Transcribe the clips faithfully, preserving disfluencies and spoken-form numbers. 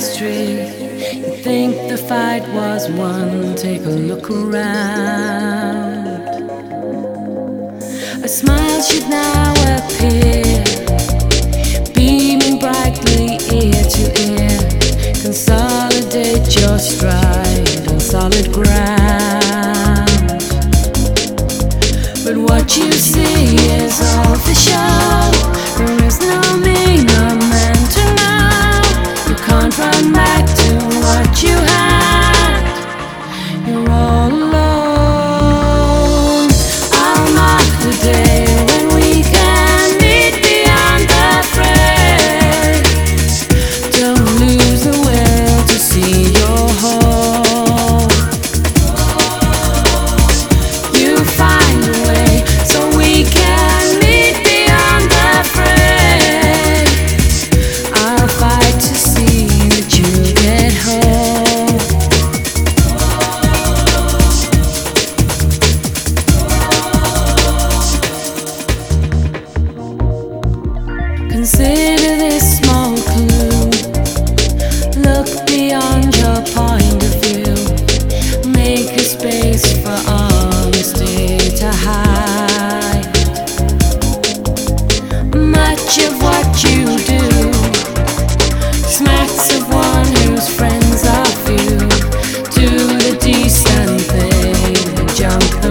history. You think the fight was won? Take a look around. A smile should now appear, beaming brightly ear to ear. Consolidate your stride on solid ground. But what you see is all for show. There is no me, no man to know. You can't run back to what you had. You're all alone. I'll mark the day when we can meet beyond the fray. Don't lose the will to see your home. You find a way so we can meet beyond the fray. I'll fight to see that you get home. Consider this small clue. Look beyond your point of view. Make a space for honesty to hide. Much of what you do smacks of one whose friends are few. Do the decent thing and jump the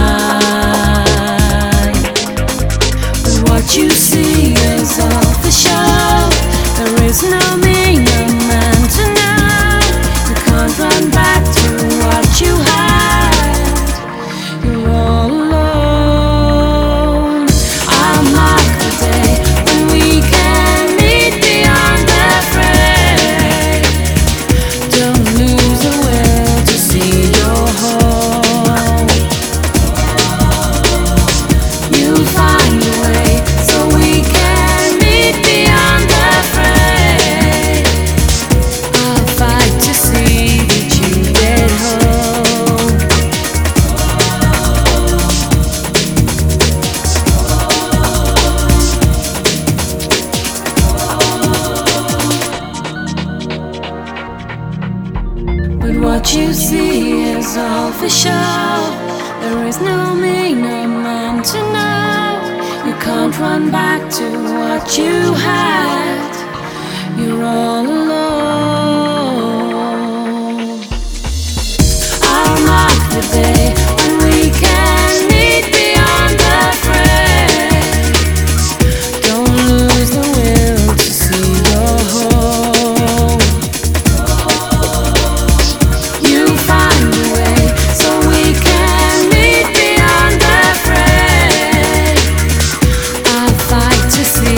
ride. But what you see is all for show. There is no me, no man to know. You can't run back to what you had. You're all alone. I'll mark the day when we can meet beyond the fray. Don't lose the will to see your home. You'll find a way so we can meet beyond the fray. I'll fight to see that you get home. But what you see is all for show. There is no me, no man to know. You can't run back to what you had. You're all alone. I'll mark the day when we can meet beyond the fray. Don't lose the will to see your home. You find a way so we can meet beyond the fray. I'll fight to see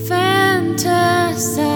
fantasize.